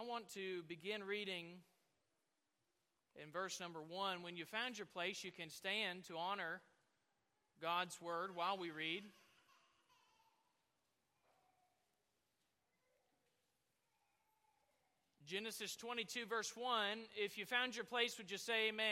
I want to begin reading in verse number 1. When you found your place, you can stand to honor God's word while we read. Genesis 22, verse 1. If you found your place, would you say amen?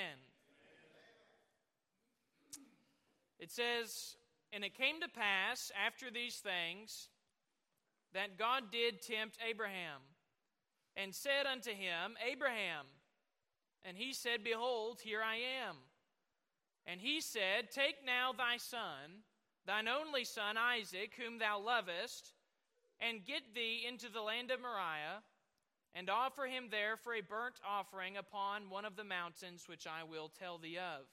It says, "And it came to pass after these things that God did tempt Abraham, and said unto him, Abraham. And he said, Behold, here I am. And he said, Take now thy son, thine only son Isaac, whom thou lovest, and get thee into the land of Moriah, and offer him there for a burnt offering upon one of the mountains which I will tell thee of.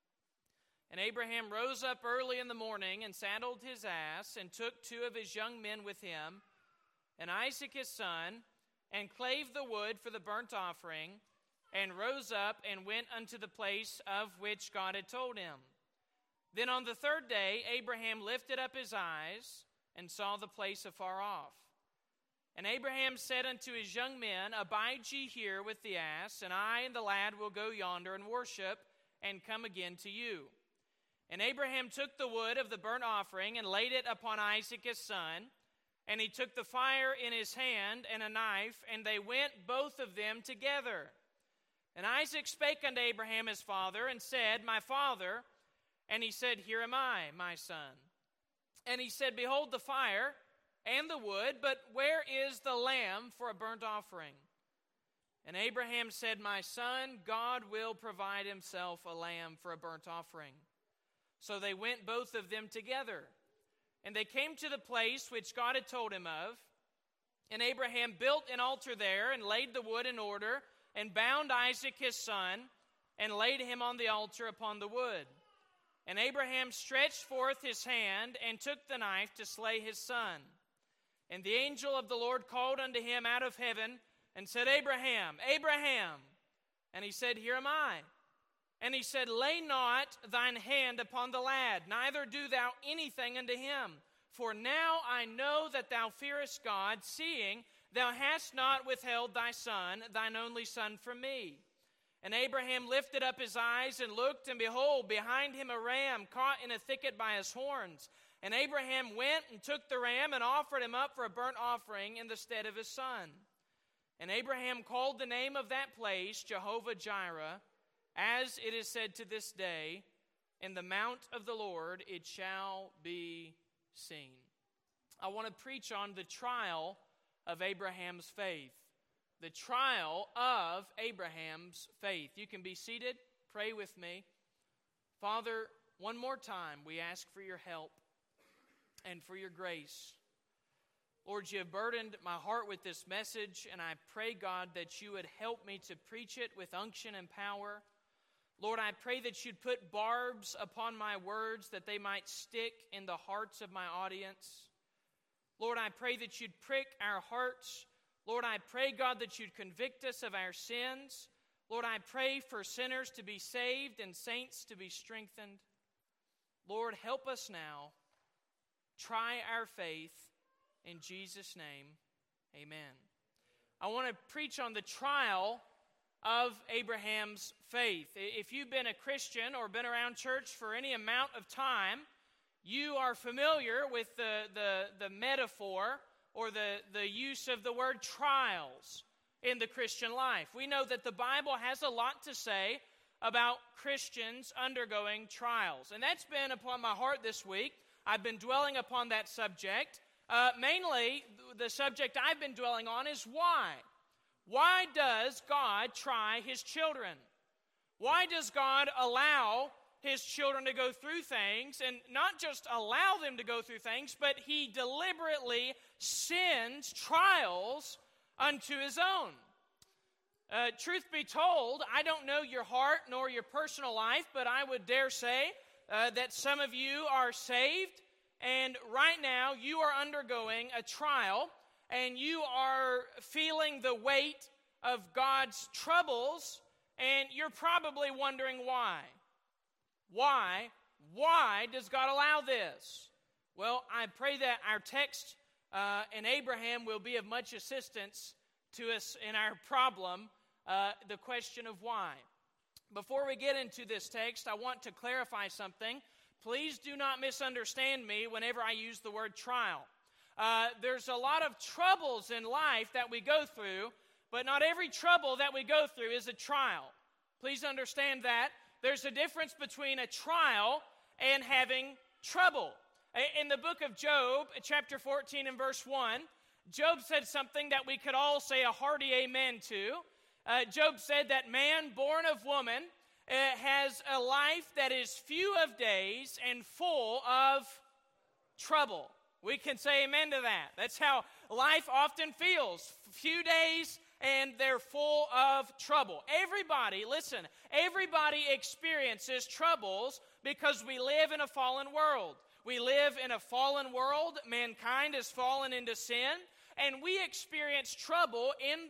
And Abraham rose up early in the morning, and saddled his ass, and took 2 of his young men with him, and Isaac his son, and clave the wood for the burnt offering, and rose up and went unto the place of which God had told him. Then on the 3rd day Abraham lifted up his eyes, and saw the place afar off. And Abraham said unto his young men, Abide ye here with the ass, and I and the lad will go yonder and worship, and come again to you. And Abraham took the wood of the burnt offering, and laid it upon Isaac his son, and he took the fire in his hand and a knife, and they went both of them together. And Isaac spake unto Abraham his father, and said, My father. And he said, Here am I, my son. And he said, Behold the fire and the wood, but where is the lamb for a burnt offering? And Abraham said, My son, God will provide himself a lamb for a burnt offering. So they went both of them together. And they came to the place which God had told him of. And Abraham built an altar there, and laid the wood in order, and bound Isaac his son, and laid him on the altar upon the wood. And Abraham stretched forth his hand, and took the knife to slay his son. And the angel of the Lord called unto him out of heaven, and said, Abraham, Abraham. And he said, Here am I. And he said, Lay not thine hand upon the lad, neither do thou anything unto him. For now I know that thou fearest God, seeing thou hast not withheld thy son, thine only son, from me. And Abraham lifted up his eyes and looked, and behold, behind him a ram caught in a thicket by his horns. And Abraham went and took the ram, and offered him up for a burnt offering in the stead of his son. And Abraham called the name of that place Jehovah-Jireh, as it is said to this day, In the mount of the Lord it shall be seen. I want to preach on the trial of Abraham's faith. The trial of Abraham's faith. You can be seated. Pray with me. Father, one more time we ask for your help and for your grace. Lord, you have burdened my heart with this message, and I pray, God, that you would help me to preach it with unction and power. Lord, I pray that you'd put barbs upon my words, that they might stick in the hearts of my audience. Lord, I pray that you'd prick our hearts. Lord, I pray, God, that you'd convict us of our sins. Lord, I pray for sinners to be saved and saints to be strengthened. Lord, help us now. Try our faith. In Jesus' name, amen. I want to preach on the trial of Abraham's faith. If you've been a Christian or been around church for any amount of time, you are familiar with the metaphor or the use of the word trials in the Christian life. We know that the Bible has a lot to say about Christians undergoing trials. And that's been upon my heart this week. I've been dwelling upon that subject. Mainly, the subject I've been dwelling on is why. Why does God try his children? Why does God allow his children to go through things, and not just allow them to go through things, but he deliberately sends trials unto his own? Truth be told, I don't know your heart nor your personal life, but I would dare say that some of you are saved, and right now you are undergoing a trial, and you are feeling the weight of God's troubles, and you're probably wondering why. Why does God allow this? Well, I pray that our text in Abraham will be of much assistance to us in our problem, the question of why. Before we get into this text, I want to clarify something. Please do not misunderstand me whenever I use the word trial. There's a lot of troubles in life that we go through, but not every trouble that we go through is a trial. Please understand that. There's a difference between a trial and having trouble. In the book of Job, chapter 14 and verse 1, Job said something that we could all say a hearty amen to. Job said that man born of woman has a life that is few of days and full of trouble. We can say amen to that. That's how life often feels. Few days and they're full of trouble. Everybody experiences troubles because we live in a fallen world. We live in a fallen world. Mankind has fallen into sin. And we experience trouble in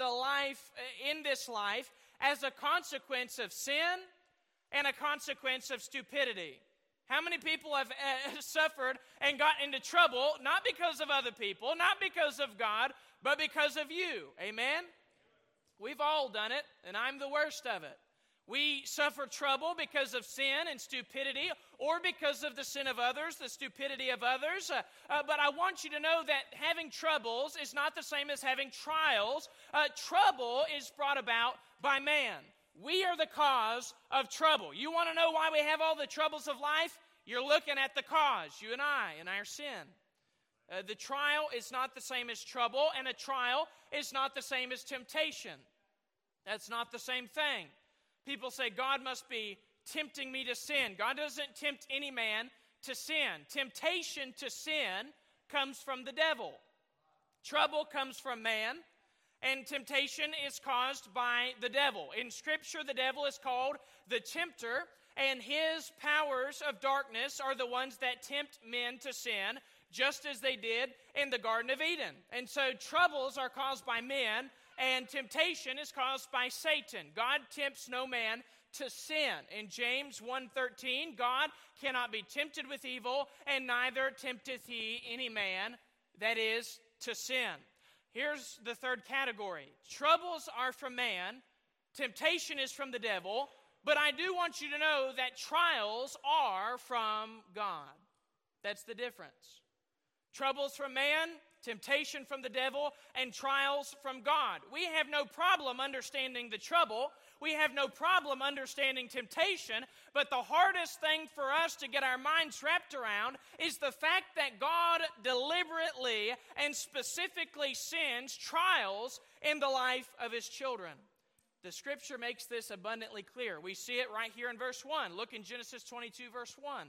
this life as a consequence of sin and a consequence of stupidity. How many people have suffered and got into trouble, not because of other people, not because of God, but because of you? Amen? We've all done it, and I'm the worst of it. We suffer trouble because of sin and stupidity, or because of the sin of others, the stupidity of others. But I want you to know that having troubles is not the same as having trials. Trouble is brought about by man. We are the cause of trouble. You want to know why we have all the troubles of life? You're looking at the cause, you and I, in our sin. The trial is not the same as trouble, and a trial is not the same as temptation. That's not the same thing. People say, God must be tempting me to sin. God doesn't tempt any man to sin. Temptation to sin comes from the devil. Trouble comes from man, and temptation is caused by the devil. In Scripture, the devil is called the tempter, and his powers of darkness are the ones that tempt men to sin, just as they did in the Garden of Eden. And so troubles are caused by men, and temptation is caused by Satan. God tempts no man to sin. In James 1:13, God cannot be tempted with evil, and neither tempteth he any man, that is, to sin. Here's the third category. Troubles are from man, temptation is from the devil, but I do want you to know that trials are from God. That's the difference. Troubles from man, temptation from the devil, and trials from God. We have no problem understanding the trouble. We have no problem understanding temptation. But the hardest thing for us to get our minds wrapped around is the fact that God deliberately and specifically sends trials in the life of His children. The Scripture makes this abundantly clear. We see it right here in verse 1. Look in Genesis 22, verse 1.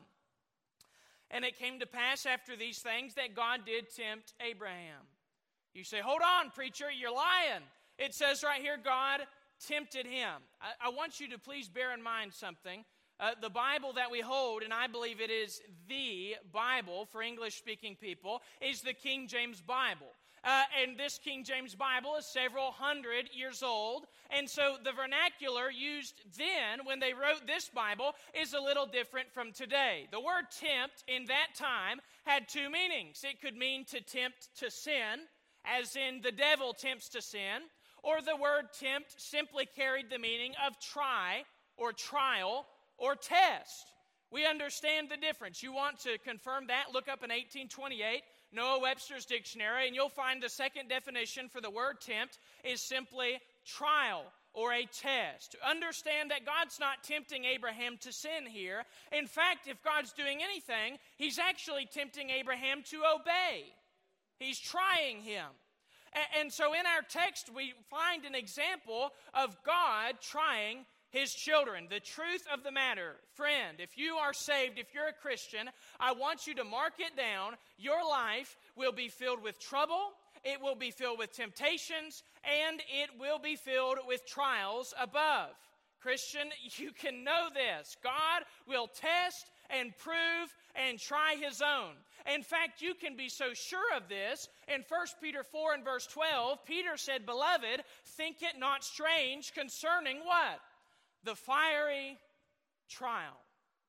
And it came to pass after these things that God did tempt Abraham. You say, hold on, preacher, you're lying. It says right here, God tempted him. I want you to please bear in mind something. The Bible that we hold, and I believe it is the Bible for English-speaking people, is the King James Bible. And this King James Bible is several hundred years old. And so the vernacular used then when they wrote this Bible is a little different from today. The word tempt in that time had two meanings. It could mean to tempt to sin, as in the devil tempts to sin, or the word tempt simply carried the meaning of try or trial or test. We understand the difference. You want to confirm that? Look up in 1828. Noah Webster's dictionary, and you'll find the second definition for the word tempt is simply trial or a test. Understand that God's not tempting Abraham to sin here. In fact, if God's doing anything, He's actually tempting Abraham to obey. He's trying him. And so in our text, we find an example of God trying His children. The truth of the matter, friend, if you are saved, if you're a Christian, I want you to mark it down. Your life will be filled with trouble, it will be filled with temptations, and it will be filled with trials above. Christian, you can know this. God will test and prove and try His own. In fact, you can be so sure of this. In 1 Peter 4 and verse 12, Peter said, Beloved, think it not strange concerning what? The fiery trial.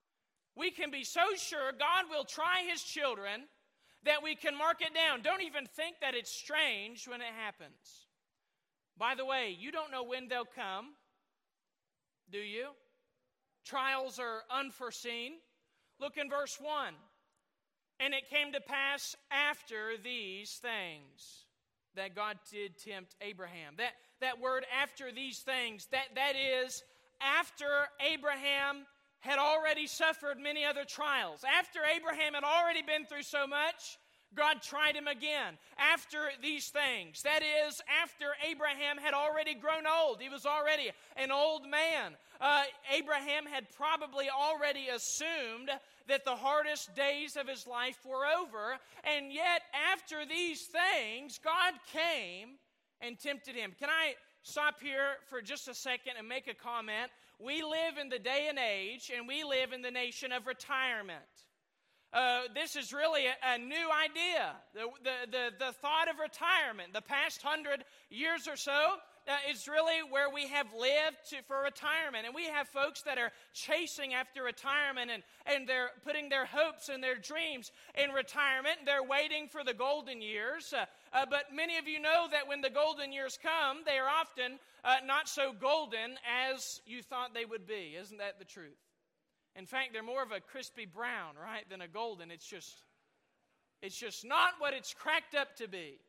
We can be so sure God will try His children that we can mark it down. Don't even think that it's strange when it happens. By the way, you don't know when they'll come, do you? Trials are unforeseen. Look in verse 1. And it came to pass after these things that God did tempt Abraham. That word after these things, that is after Abraham had already suffered many other trials. After Abraham had already been through so much, God tried him again. After these things, that is, after Abraham had already grown old. He was already an old man. Abraham had probably already assumed that the hardest days of his life were over. And yet, after these things, God came and tempted him. Can I stop here for just a second and make a comment? We live in the day and age, and we live in the nation of retirement. This is really a new idea. The thought of retirement, the past 100 years or so, is really where we have lived for retirement. And we have folks that are chasing after retirement, and they're putting their hopes and their dreams in retirement. They're waiting for the golden years. But many of you know that when the golden years come, they are often not so golden as you thought they would be. Isn't that the truth? In fact, they're more of a crispy brown, right, than a golden. It's just not what it's cracked up to be.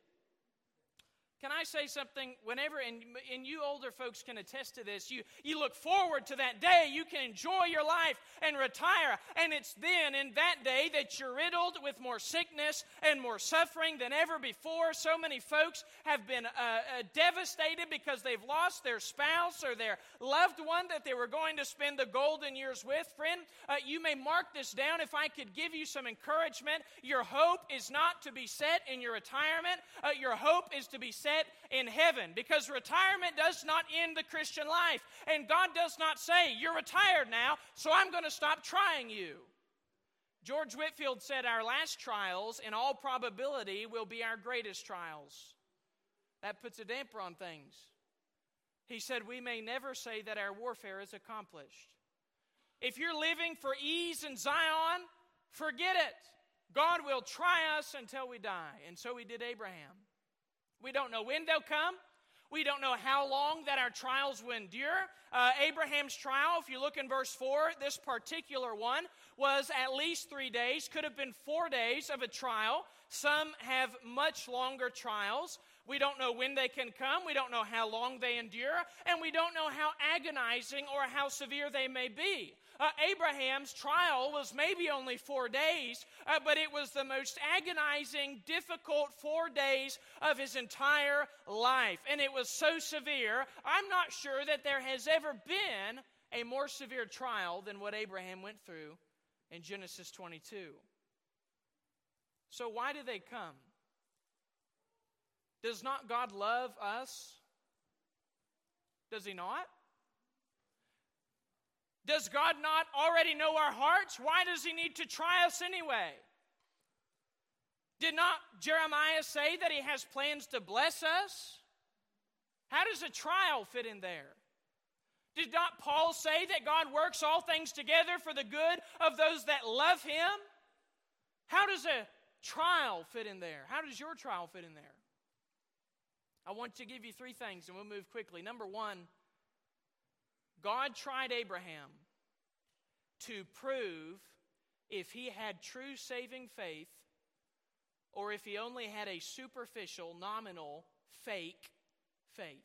Can I say something? Whenever, and you older folks can attest to this, you look forward to that day. You can enjoy your life and retire. And it's then, in that day, that you're riddled with more sickness and more suffering than ever before. So many folks have been devastated because they've lost their spouse or their loved one that they were going to spend the golden years with. Friend, you may mark this down. If I could give you some encouragement, your hope is not to be set in your retirement. Your hope is to be set in heaven, because retirement does not end the Christian life, and God does not say, you're retired now, so I'm going to stop trying you. George Whitefield said, our last trials, in all probability, will be our greatest trials. That puts a damper on things. He said, we may never say that our warfare is accomplished. If you're living for ease in Zion, forget it. God will try us until we die, and so he did Abraham. We don't know when they'll come. We don't know how long that our trials will endure. Abraham's trial, if you look in verse 4, this particular one was at least 3 days, could have been 4 days of a trial. Some have much longer trials. We don't know when they can come. We don't know how long they endure. And we don't know how agonizing or how severe they may be. Abraham's trial was maybe only 4 days, but it was the most agonizing, difficult 4 days of his entire life. And it was so severe, I'm not sure that there has ever been a more severe trial than what Abraham went through in Genesis 22. So why do they come? Does not God love us? Does he not? Does God not already know our hearts? Why does he need to try us anyway? Did not Jeremiah say that he has plans to bless us? How does a trial fit in there? Did not Paul say that God works all things together for the good of those that love him? How does a trial fit in there? How does your trial fit in there? I want to give you 3 things and we'll move quickly. Number 1, God tried Abraham to prove if he had true saving faith or if he only had a superficial, nominal, fake faith.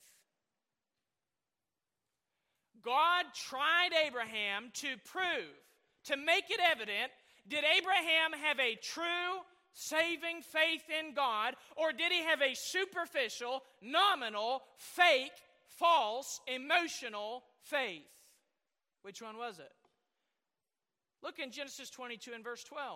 God tried Abraham to prove, to make it evident, did Abraham have a true saving faith in God, or did he have a superficial, nominal, fake, false, emotional faith? Which one was it? Look in Genesis 22 and verse 12.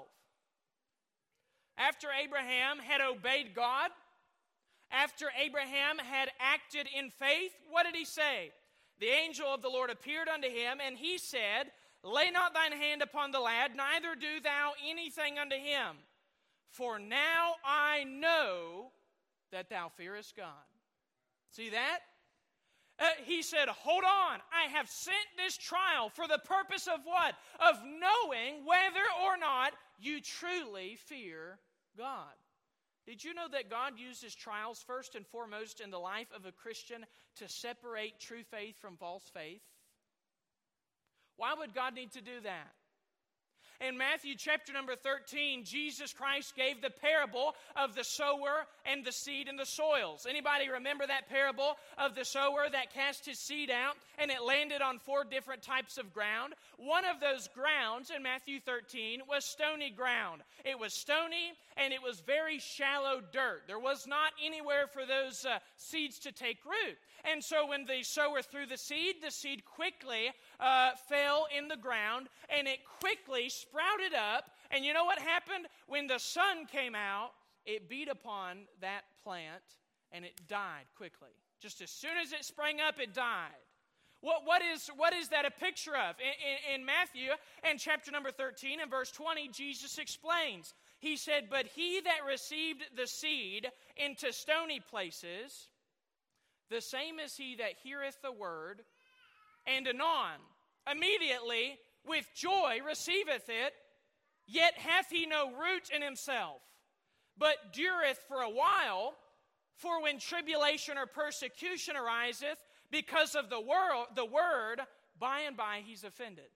After Abraham had obeyed God, after Abraham had acted in faith, what did he say? The angel of the Lord appeared unto him, and he said, lay not thine hand upon the lad, neither do thou anything unto him. For now I know that thou fearest God. See that? He said, hold on, I have sent this trial for the purpose of what? Of knowing whether or not you truly fear God. Did you know that God uses trials first and foremost in the life of a Christian to separate true faith from false faith? Why would God need to do that? In Matthew chapter number 13, Jesus Christ gave the parable of the sower and the seed in the soils. Anybody remember that parable of the sower that cast his seed out and it landed on 4 different types of ground? One of those grounds in Matthew 13 was stony ground. It was stony and it was very shallow dirt. There was not anywhere for those seeds to take root. And so when the sower threw the seed quickly fell in the ground, and it quickly sprouted up. And you know what happened? When the sun came out, it beat upon that plant, and it died quickly. Just as soon as it sprang up, it died. What is that a picture of? In Matthew, in chapter number 13, and verse 20, Jesus explains. He said, "But he that received the seed into stony places, the same is he that heareth the word, and anon, immediately, with joy receiveth it, yet hath he no root in himself, but dureth for a while. For when tribulation or persecution ariseth because of the word, by and by he's offended."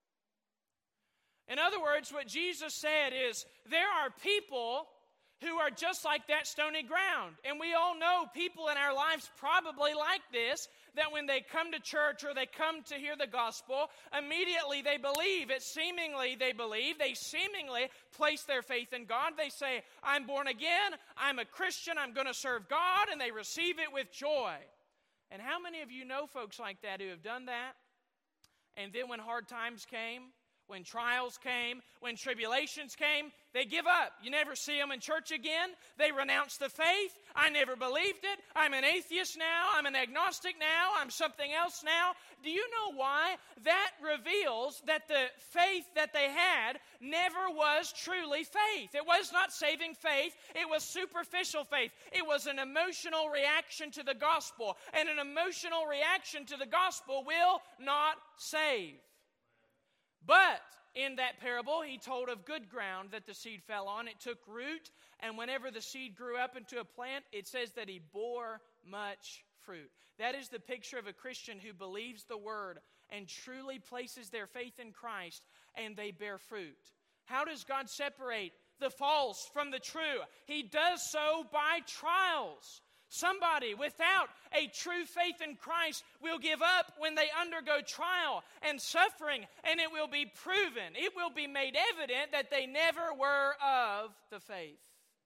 In other words, what Jesus said is, there are people who are just like that stony ground. And we all know people in our lives probably like this, that when they come to church or they come to hear the gospel, immediately they believe. They seemingly place their faith in God. They say, "I'm born again, I'm a Christian, I'm going to serve God," and they receive it with joy. And how many of you know folks like that who have done that? And then when hard times came, when trials came, when tribulations came, they give up. You never see them in church again. They renounce the faith. "I never believed it. I'm an atheist now. I'm an agnostic now. I'm something else now." Do you know why? That reveals that the faith that they had never was truly faith. It was not saving faith. It was superficial faith. It was an emotional reaction to the gospel. And an emotional reaction to the gospel will not save. But in that parable, he told of good ground that the seed fell on. It took root, and whenever the seed grew up into a plant, it says that he bore much fruit. That is the picture of a Christian who believes the word and truly places their faith in Christ, and they bear fruit. How does God separate the false from the true? He does so by trials. Somebody without a true faith in Christ will give up when they undergo trial and suffering, and it will be proven. It will be made evident that they never were of the faith.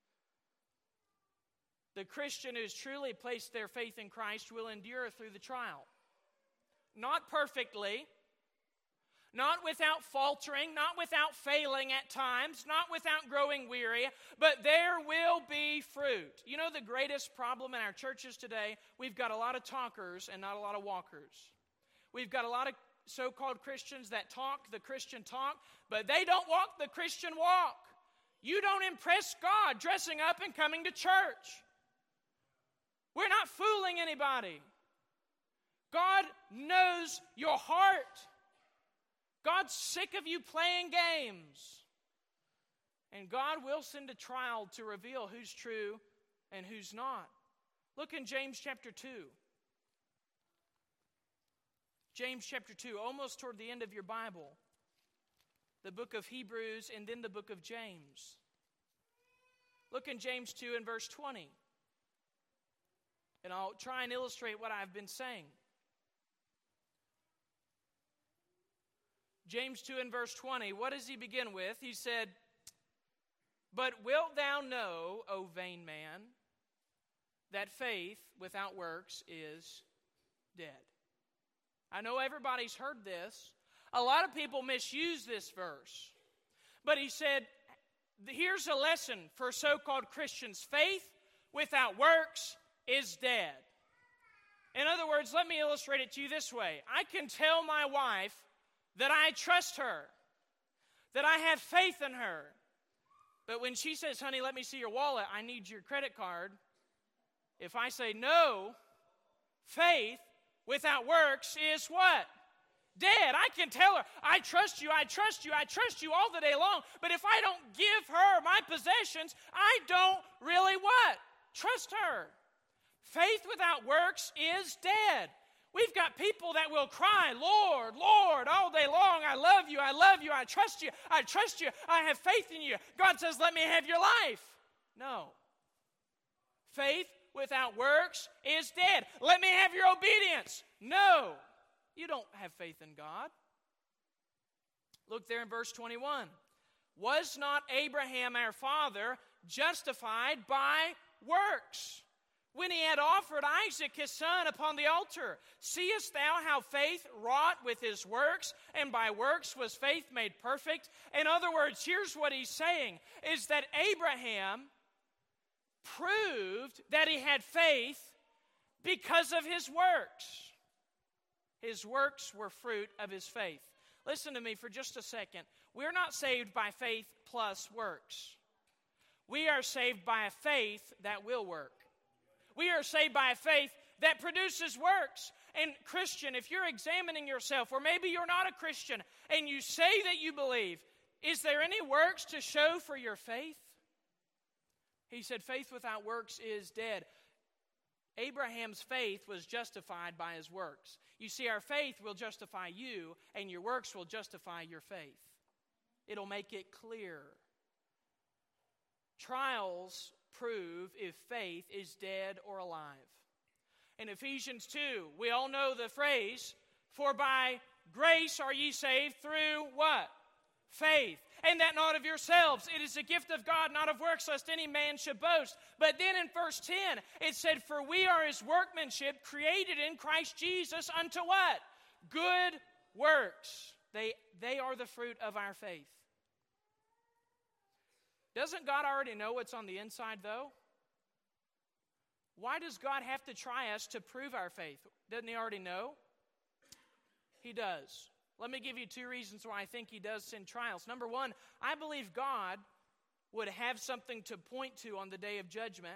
The Christian who's truly placed their faith in Christ will endure through the trial. Not perfectly, not without faltering, not without failing at times, not without growing weary, but there will be fruit. You know the greatest problem in our churches today? We've got a lot of talkers and not a lot of walkers. We've got a lot of so-called Christians that talk the Christian talk, but they don't walk the Christian walk. You don't impress God dressing up and coming to church. We're not fooling anybody. God knows your heart. God's sick of you playing games. And God will send a trial to reveal who's true and who's not. Look in James chapter 2. James chapter 2, almost toward the end of your Bible. The book of Hebrews and then the book of James. Look in James 2 and verse 20. And I'll try and illustrate what I've been saying. James 2 and verse 20, what does he begin with? He said, "But wilt thou know, O vain man, that faith without works is dead." I know everybody's heard this. A lot of people misuse this verse. But he said, here's a lesson for so-called Christians. Faith without works is dead. In other words, let me illustrate it to you this way. I can tell my wife that I trust her, that I have faith in her. But when she says, "Honey, let me see your wallet, I need your credit card," if I say no, faith without works is what? dead. I can tell her, I trust you, I trust you, I trust you all the day long. But if I don't give her my possessions, I don't really what? Trust her. Faith without works is dead. We've got people that will cry, Lord, Lord, all day long. I love you, I love you, I trust you, I trust you, I have faith in you. God says, let me have your life. No. Faith without works is dead. Let me have your obedience. No. You don't have faith in God. Look there in verse 21. Was not Abraham our father justified by works when he had offered Isaac his son upon the altar? Seest thou how faith wrought with his works, and by works was faith made perfect? In other words, here's what he's saying, is that Abraham proved that he had faith because of his works. His works were fruit of his faith. Listen to me for just a second. We're not saved by faith plus works. We are saved by a faith that will work. We are saved by a faith that produces works. And Christian, if you're examining yourself, or maybe you're not a Christian, and you say that you believe, is there any works to show for your faith? He said, faith without works is dead. Abraham's faith was justified by his works. You see, our faith will justify you, and your works will justify your faith. It'll make it clear. Trials prove if faith is dead or alive. In Ephesians 2, we all know the phrase, for by grace are ye saved through what? Faith. And that not of yourselves. It is a gift of God, not of works, lest any man should boast. But then in verse 10, it said, for we are his workmanship, created in Christ Jesus unto what? Good works. They are the fruit of our faith. Doesn't God already know what's on the inside, though? Why does God have to try us to prove our faith? Doesn't he already know? He does. Let me give you two reasons why I think he does send trials. Number one, I believe God would have something to point to on the day of judgment.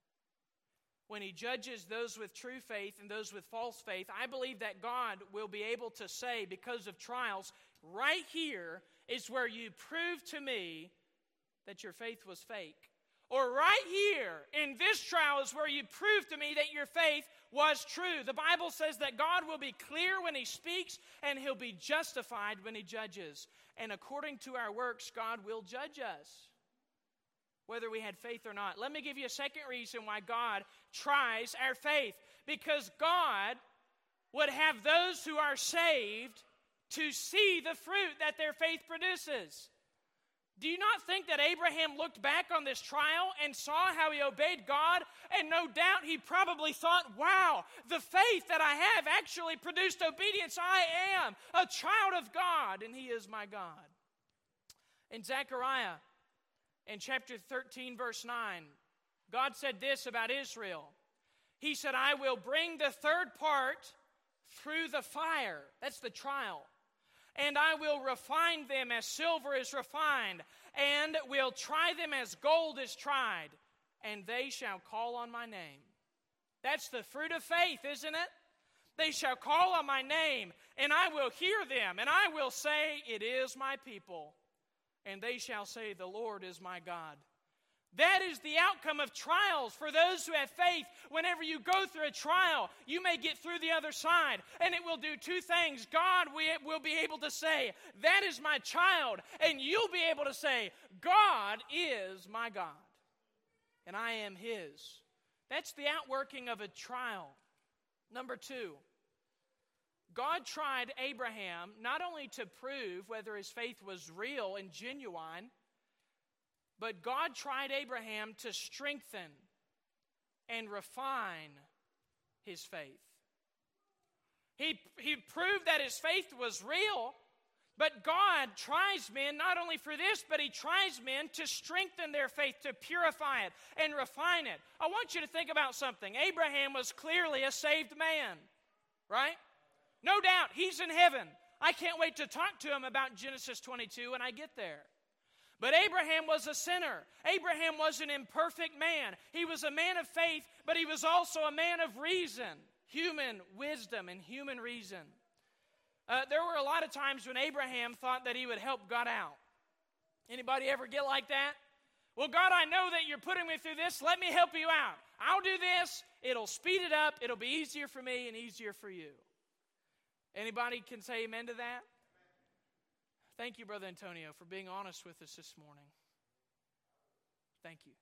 When he judges those with true faith and those with false faith, I believe that God will be able to say, because of trials, right here is where you prove to me that your faith was fake. Or right here, in this trial, is where you prove to me that your faith was true. The Bible says that God will be clear when he speaks, and he'll be justified when he judges. And according to our works, God will judge us, whether we had faith or not. Let me give you a second reason why God tries our faith. Because God would have those who are saved to see the fruit that their faith produces. Do you not think that Abraham looked back on this trial and saw how he obeyed God? And no doubt he probably thought, wow, the faith that I have actually produced obedience. I am a child of God, and he is my God. In Zechariah, in chapter 13, verse 9, God said this about Israel. He said, I will bring the third part through the fire. That's the trial. And I will refine them as silver is refined, and will try them as gold is tried, and they shall call on my name. That's the fruit of faith, isn't it? They shall call on my name, and I will hear them, and I will say, it is my people. And they shall say, the Lord is my God. That is the outcome of trials for those who have faith. Whenever you go through a trial, you may get through the other side, and it will do two things. God will be able to say, that is my child, and you'll be able to say, God is my God, and I am his. That's the outworking of a trial. Number two, God tried Abraham not only to prove whether his faith was real and genuine, but God tried Abraham to strengthen and refine his faith. He proved that his faith was real, but God tries men not only for this, but he tries men to strengthen their faith, to purify it and refine it. I want you to think about something. Abraham was clearly a saved man, right? No doubt, he's in heaven. I can't wait to talk to him about Genesis 22 when I get there. But Abraham was a sinner. Abraham was an imperfect man. He was a man of faith, but he was also a man of reason, human wisdom and human reason. There were a lot of times when Abraham thought that he would help God out. Anybody ever get like that? Well, God, I know that you're putting me through this. Let me help you out. I'll do this. It'll speed it up. It'll be easier for me and easier for you. Anybody can say amen to that? Thank you, Brother Antonio, for being honest with us this morning. Thank you.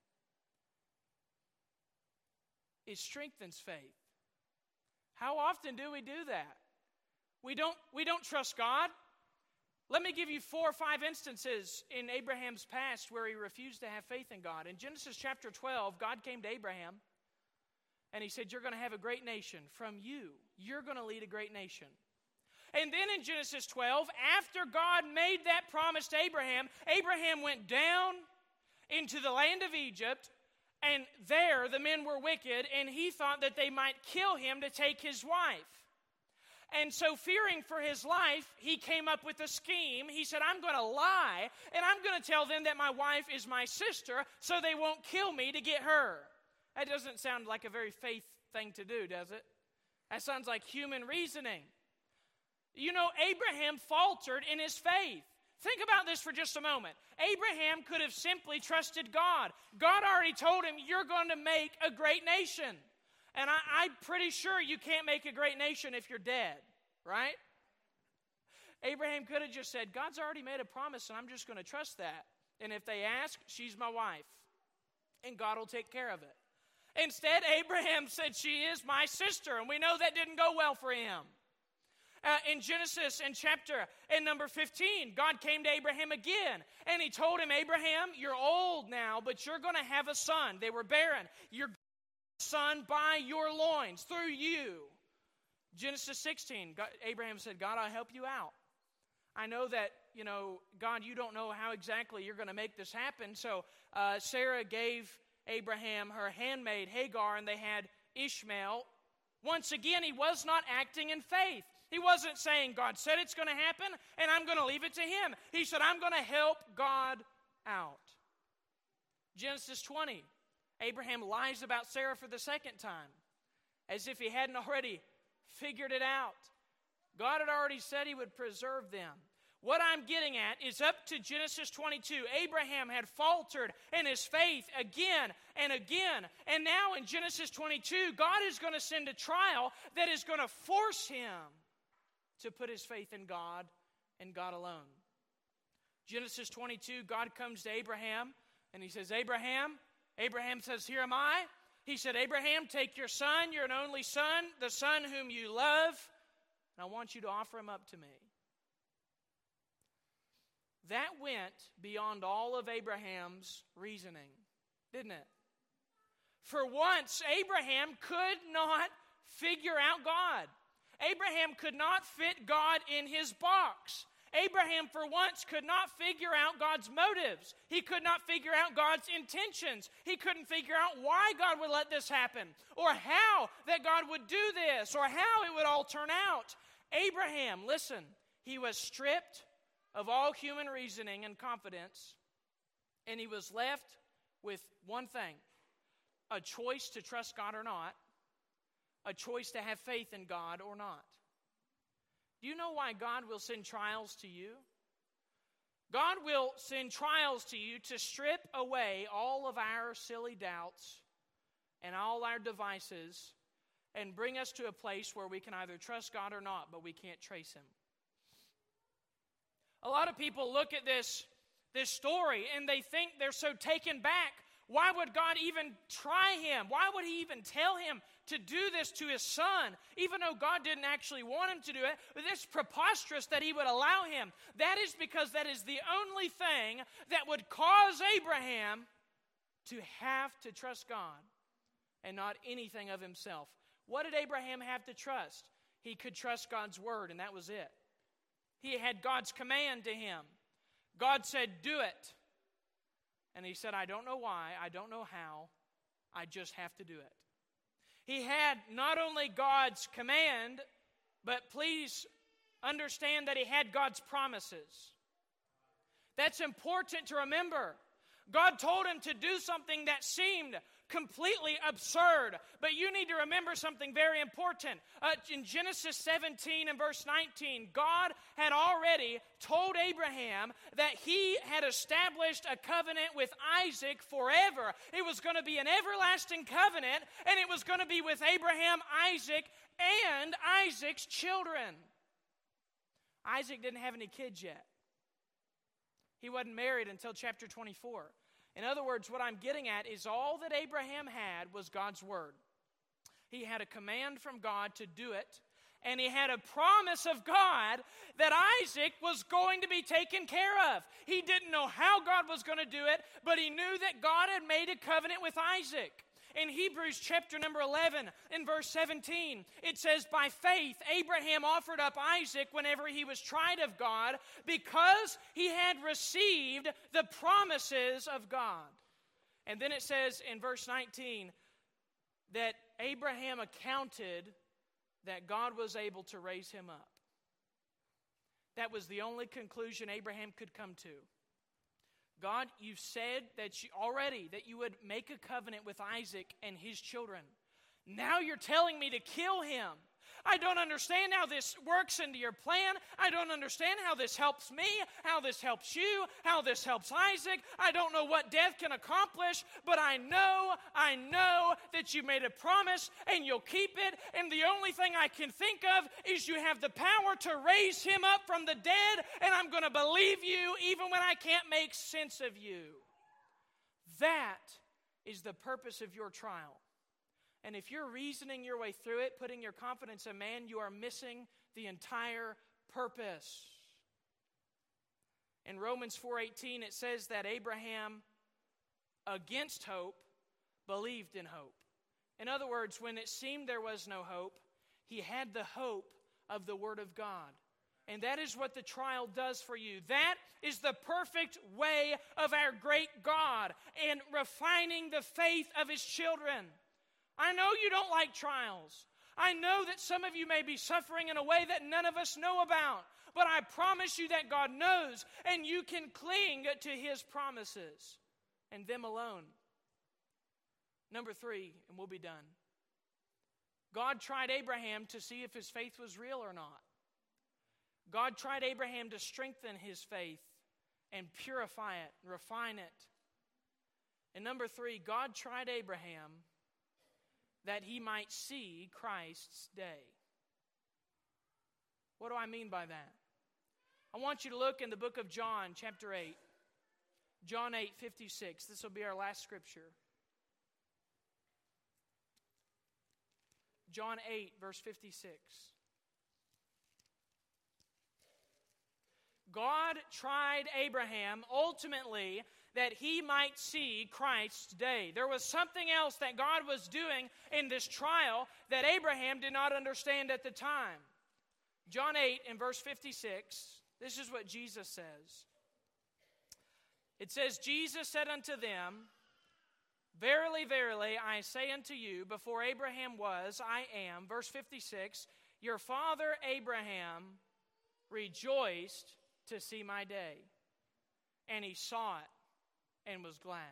It strengthens faith. How often do we do that? We don't trust God. Let me give you 4 or 5 instances in Abraham's past where he refused to have faith in God. In Genesis chapter 12, God came to Abraham and he said, you're going to have a great nation. From you, you're going to lead a great nation. And then in Genesis 12, after God made that promise to Abraham, Abraham went down into the land of Egypt, and there the men were wicked, and he thought that they might kill him to take his wife. And so, fearing for his life, he came up with a scheme. He said, I'm going to lie, and I'm going to tell them that my wife is my sister so they won't kill me to get her. That doesn't sound like a very faith thing to do, does it? That sounds like human reasoning. You know, Abraham faltered in his faith. Think about this for just a moment. Abraham could have simply trusted God. God already told him, you're going to make a great nation. And I'm pretty sure you can't make a great nation if you're dead, right? Abraham could have just said, God's already made a promise and I'm just going to trust that. And if they ask, she's my wife. And God will take care of it. Instead, Abraham said, she is my sister. And we know that didn't go well for him. In Genesis, in chapter number 15, God came to Abraham again, and he told him, Abraham, you're old now, but you're going to have a son. They were barren. You're going to have a son by your loins, through you. Genesis 16, Abraham said, God, I'll help you out. I know that, God, you don't know how exactly you're going to make this happen. So Sarah gave Abraham her handmaid Hagar, and they had Ishmael. Once again, he was not acting in faith. He wasn't saying, God said it's going to happen, and I'm going to leave it to him. He said, I'm going to help God out. Genesis 20, Abraham lies about Sarah for the second time, as if he hadn't already figured it out. God had already said he would preserve them. What I'm getting at is up to Genesis 22, Abraham had faltered in his faith again and again. And now in Genesis 22, God is going to send a trial that is going to force him to put his faith in God and God alone. Genesis 22, God comes to Abraham and he says, Abraham says, here am I. He said, Abraham, take your son, your only son, the son whom you love, and I want you to offer him up to me. That went beyond all of Abraham's reasoning, didn't it? For once, Abraham could not figure out God. Abraham could not fit God in his box. Abraham, for once, could not figure out God's motives. He could not figure out God's intentions. He couldn't figure out why God would let this happen, or how that God would do this, or how it would all turn out. Abraham, listen, he was stripped of all human reasoning and confidence, and he was left with one thing: a choice to trust God or not, a choice to have faith in God or not. Do you know why God will send trials to you? God will send trials to you to strip away all of our silly doubts and all our devices and bring us to a place where we can either trust God or not, but we can't trace him. A lot of people look at this story and they think they're so taken back. Why would God even try him? Why would he even tell him to do this to his son, even though God didn't actually want him to do it? But it's preposterous that he would allow him. That is because that is the only thing that would cause Abraham to have to trust God and not anything of himself. What did Abraham have to trust? He could trust God's word, and that was it. He had God's command to him. God said, do it. And he said, I don't know why, I don't know how, I just have to do it. He had not only God's command, but please understand that he had God's promises. That's important to remember. God told him to do something that seemed completely absurd. But you need to remember something very important. In Genesis 17 and verse 19, God had already told Abraham that he had established a covenant with Isaac forever. It was going to be an everlasting covenant, and it was going to be with Abraham, Isaac, and Isaac's children. Isaac didn't have any kids yet. He wasn't married until chapter 24. In other words, what I'm getting at is all that Abraham had was God's word. He had a command from God to do it, and he had a promise of God that Isaac was going to be taken care of. He didn't know how God was going to do it, but he knew that God had made a covenant with Isaac. In Hebrews chapter number 11, in verse 17, it says, by faith, Abraham offered up Isaac whenever he was tried of God because he had received the promises of God. And then it says in verse 19 that Abraham accounted that God was able to raise him up. That was the only conclusion Abraham could come to. God, you've said that you would make a covenant with Isaac and his children. Now you're telling me to kill him. I don't understand how this works into your plan. I don't understand how this helps me, how this helps you, how this helps Isaac. I don't know what death can accomplish, but I know that you made a promise and you'll keep it. And the only thing I can think of is you have the power to raise him up from the dead, and I'm going to believe you even when I can't make sense of you. That is the purpose of your trial. And if you're reasoning your way through it, putting your confidence in man, you are missing the entire purpose. In Romans 4:18, it says that Abraham, against hope, believed in hope. In other words, when it seemed there was no hope, he had the hope of the Word of God. And that is what the trial does for you. That is the perfect way of our great God in refining the faith of His children. I know you don't like trials. I know that some of you may be suffering in a way that none of us know about. But I promise you that God knows, and you can cling to His promises and them alone. Number 3, and we'll be done. God tried Abraham to see if his faith was real or not. God tried Abraham to strengthen his faith and purify it, and refine it. And number 3, God tried Abraham that he might see Christ's day. What do I mean by that? I want you to look in the book of John, chapter 8. John 8:56. This will be our last scripture. John 8, verse 56. God tried Abraham ultimately that he might see Christ's day. There was something else that God was doing in this trial that Abraham did not understand at the time. John 8 and verse 56, this is what Jesus says. It says, Jesus said unto them, Verily, verily, I say unto you, before Abraham was, I am. Verse 56, your father Abraham rejoiced to see my day, and he saw it and was glad.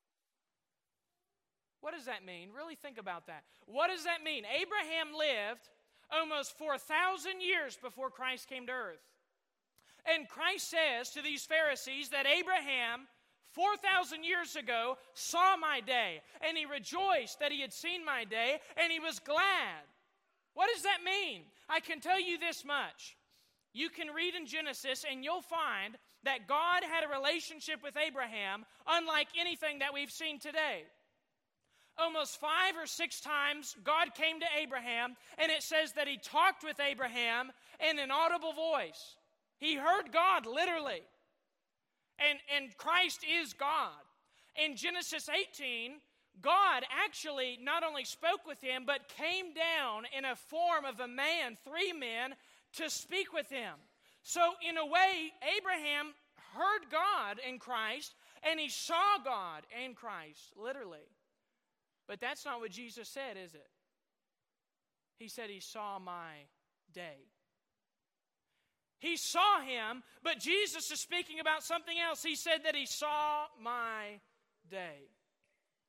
What does that mean? Really think about that. What does that mean? Abraham lived almost 4,000 years before Christ came to earth. And Christ says to these Pharisees that Abraham, 4,000 years ago, saw my day, and he rejoiced that he had seen my day, and he was glad. What does that mean? I can tell you this much. You can read in Genesis, and you'll find that God had a relationship with Abraham unlike anything that we've seen today. Almost 5 or 6 times, God came to Abraham, and it says that he talked with Abraham in an audible voice. He heard God, literally. And Christ is God. In Genesis 18, God actually not only spoke with him, but came down in a form of a man, 3 men, to speak with him. So in a way, Abraham heard God in Christ, and he saw God in Christ, literally. But that's not what Jesus said, is it? He said he saw my day. He saw him, but Jesus is speaking about something else. He said that he saw my day.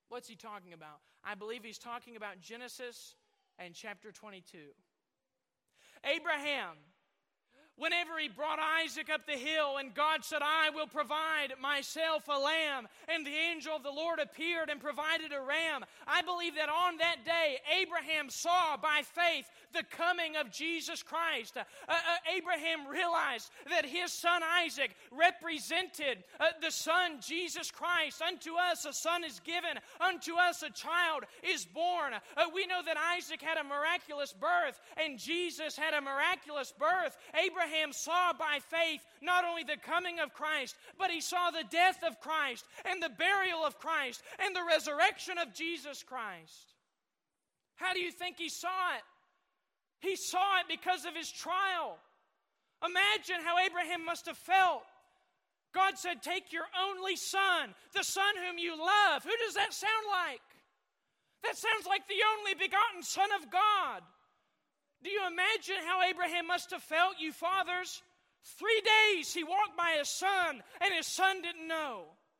What's he talking about? I believe he's talking about Genesis and chapter 22. Abraham, whenever he brought Isaac up the hill and God said, I will provide myself a lamb, and the angel of the Lord appeared and provided a ram, I believe that on that day, Abraham saw by faith the coming of Jesus Christ. Abraham realized that his son Isaac represented the son Jesus Christ. Unto us a son is given, unto us a child is born. We know that Isaac had a miraculous birth, and Jesus had a miraculous birth. Abraham saw by faith not only the coming of Christ, but he saw the death of Christ, and the burial of Christ, and the resurrection of Jesus Christ. How do you think he saw it? He saw it because of his trial. Imagine how Abraham must have felt. God said, take your only son, the son whom you love. Who does that sound like? That sounds like the only begotten Son of God. Do you imagine how Abraham must have felt, you fathers? 3 days he walked by his son, and his son didn't know.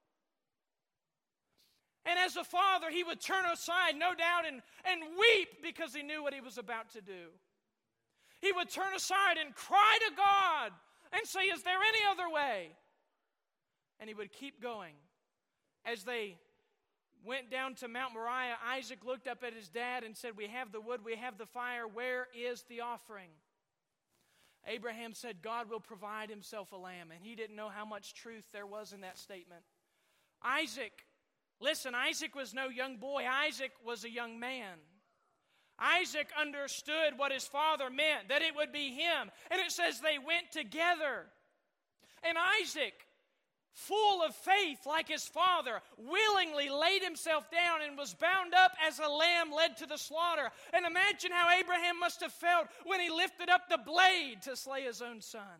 And as a father, he would turn aside, no doubt, and weep because he knew what he was about to do. He would turn aside and cry to God and say, is there any other way? And he would keep going. As they went down to Mount Moriah, Isaac looked up at his dad and said, we have the wood, we have the fire, where is the offering? Abraham said, God will provide himself a lamb, and he didn't know how much truth there was in that statement. Isaac was no young boy. Isaac was a young man. Isaac understood what his father meant, that it would be him. And it says they went together. And Isaac, full of faith like his father, willingly laid himself down and was bound up as a lamb led to the slaughter. And imagine how Abraham must have felt when he lifted up the blade to slay his own son.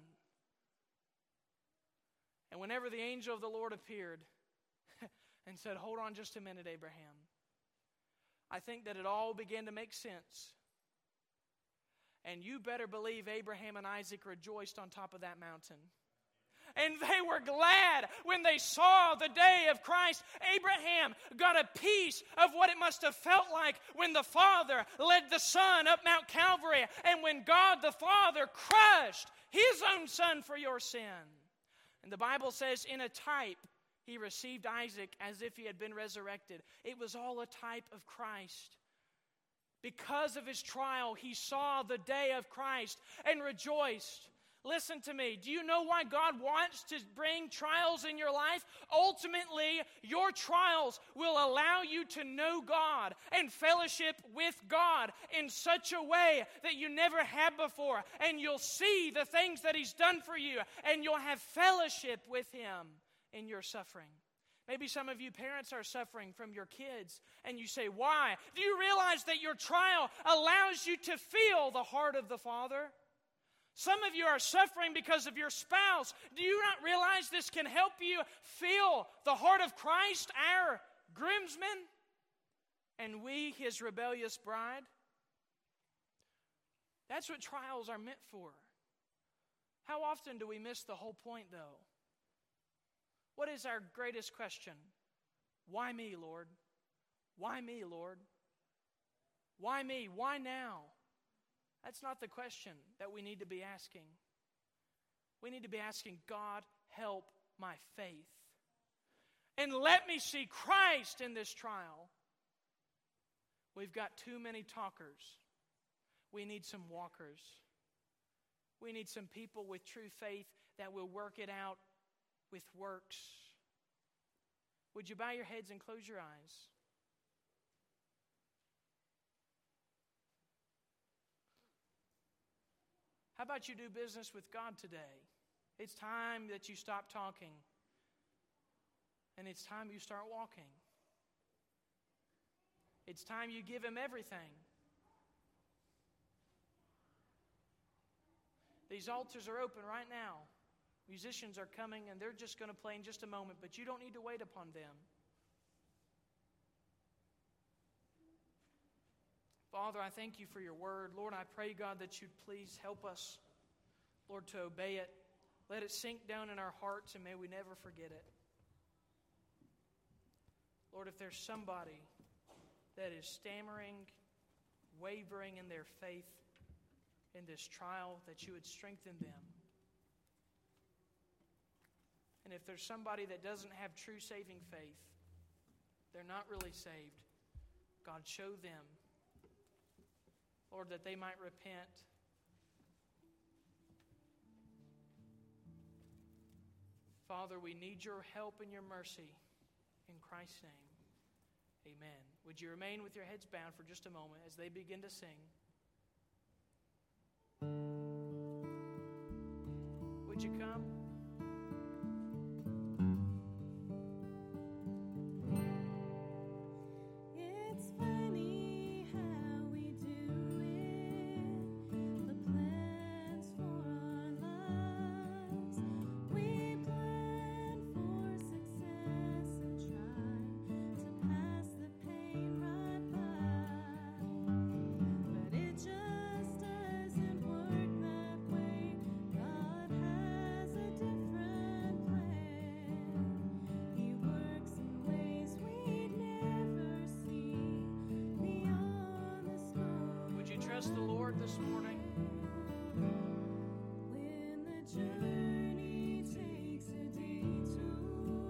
And whenever the angel of the Lord appeared and said, hold on just a minute, Abraham, I think that it all began to make sense. And you better believe Abraham and Isaac rejoiced on top of that mountain. And they were glad when they saw the day of Christ. Abraham got a piece of what it must have felt like when the Father led the Son up Mount Calvary, and when God the Father crushed his own Son for your sin. And the Bible says, in a type, he received Isaac as if he had been resurrected. It was all a type of Christ. Because of his trial, he saw the day of Christ and rejoiced. Listen to me. Do you know why God wants to bring trials in your life? Ultimately, your trials will allow you to know God and fellowship with God in such a way that you never have before. And you'll see the things that he's done for you, and you'll have fellowship with him in your suffering. Maybe some of you parents are suffering from your kids, and you say, why? Do you realize that your trial allows you to feel the heart of the Father? Some of you are suffering because of your spouse. Do you not realize this can help you feel the heart of Christ, our groomsman, and we, his rebellious bride? That's what trials are meant for. How often do we miss the whole point, though? What is our greatest question? Why me, Lord? Why me, Lord? Why me? Why now? That's not the question that we need to be asking. We need to be asking, God, help my faith. And let me see Christ in this trial. We've got too many talkers. We need some walkers. We need some people with true faith that will work it out with works. Would you bow your heads and close your eyes? How about you do business with God today? It's time that you stop talking, and it's time you start walking. It's time you give him everything. These altars are open right now. Musicians are coming, and they're just going to play in just a moment, but you don't need to wait upon them. Father, I thank you for your word. Lord, I pray, God, that you'd please help us, Lord, to obey it. Let it sink down in our hearts, and may we never forget it. Lord, if there's somebody that is stammering, wavering in their faith in this trial, that you would strengthen them. And if there's somebody that doesn't have true saving faith, they're not really saved, God, show them, Lord, that they might repent. Father, we need your help and your mercy. In Christ's name, amen. Would you remain with your heads bowed for just a moment as they begin to sing? Would you come? It's funny how we do it, the plans for our lives. We plan for success and try to pass the pain right by. But it just doesn't work that way. God has a different plan. He works in ways we'd never see beyond the smoke. Would you trust the Lord this morning? When the journey takes a detour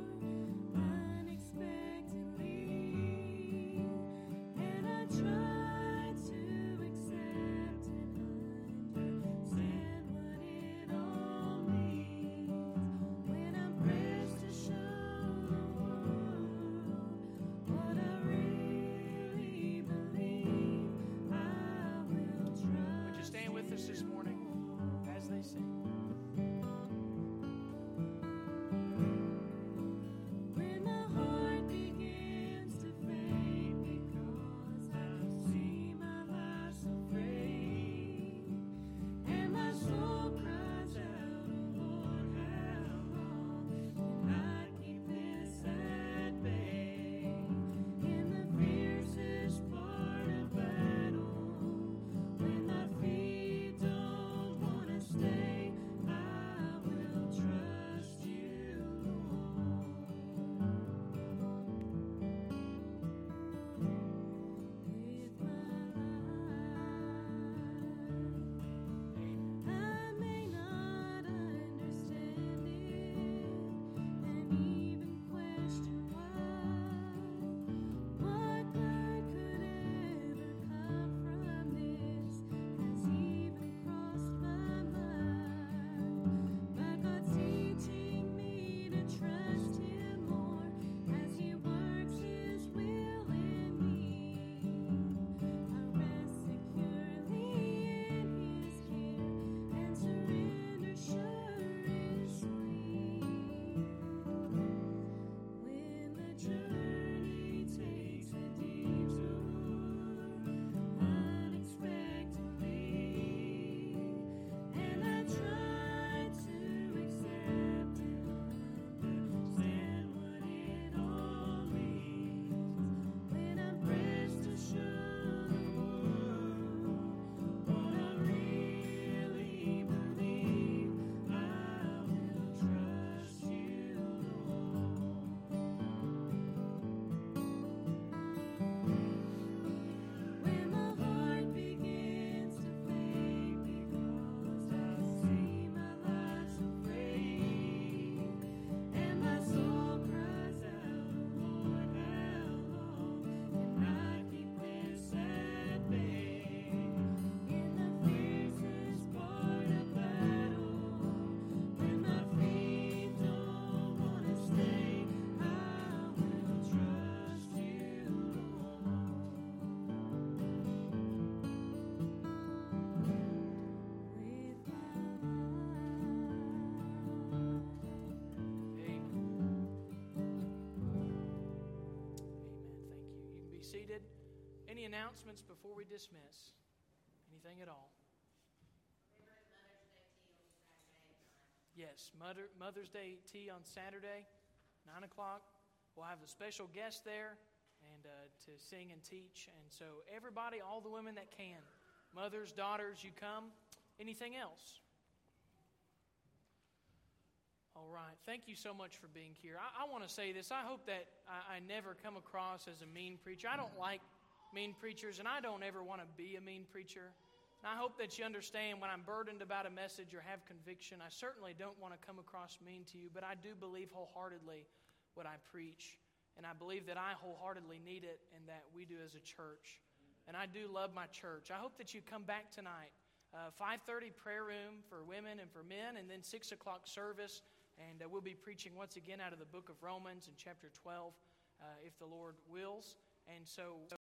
unexpectedly, and I try to accept and understand what it all means, when I'm pressed to show the world what I really believe, I will trust. Would you stand with us this morning as they sing? When my heart begins to fade because I see my life so frayed, and my soul cries out, "Oh Lord, how long can I keep this at bay?" In the fiercest part of battle, when my feet don't want to stay, I will trust you, Lord. With my life, I may not understand it, and even question why. What good could ever come from this has even crossed my mind. But God's teaching me to trust Him more as He works His will in me. I rest securely in His care, and surrender sure is sweet. When the journey takes a detour unexpectedly, and I try to accept and understand what it all means, when I'm pressed to show the world what I really believe, I will trust you, when my heart begins to fade because I see my life so frayed, and my soul cries out, "Lord, how long can I keep this at bay?" In the fiercest part of battle, when my feet don't want to stay, I will trust you, Lord. With my Amen. Amen. Thank you. You can be seated. Any announcements before we dismiss? Anything at all? Yes, Mother's Day tea on Saturday, 9 o'clock. We'll have a special guest there and to sing and teach. And so everybody, all the women that can, mothers, daughters, you come. Anything else? All right. Thank you so much for being here. I want to say this. I hope that I never come across as a mean preacher. I don't like mean preachers, and I don't ever want to be a mean preacher. And I hope that you understand when I'm burdened about a message or have conviction, I certainly don't want to come across mean to you, but I do believe wholeheartedly what I preach. And I believe that I wholeheartedly need it and that we do as a church. And I do love my church. I hope that you come back tonight. 5:30 prayer room for women and for men, and then 6 o'clock service. And we'll be preaching once again out of the book of Romans in chapter 12, if the Lord wills. And so